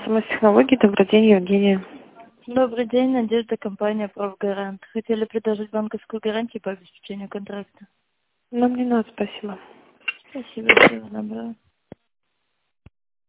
СМС-технологии, добрый день, Евгения. Добрый день, Надежда, компания «Профгарант». Хотели предложить банковскую гарантию по обеспечению контракта. Нам не надо, спасибо. Спасибо, всего доброго.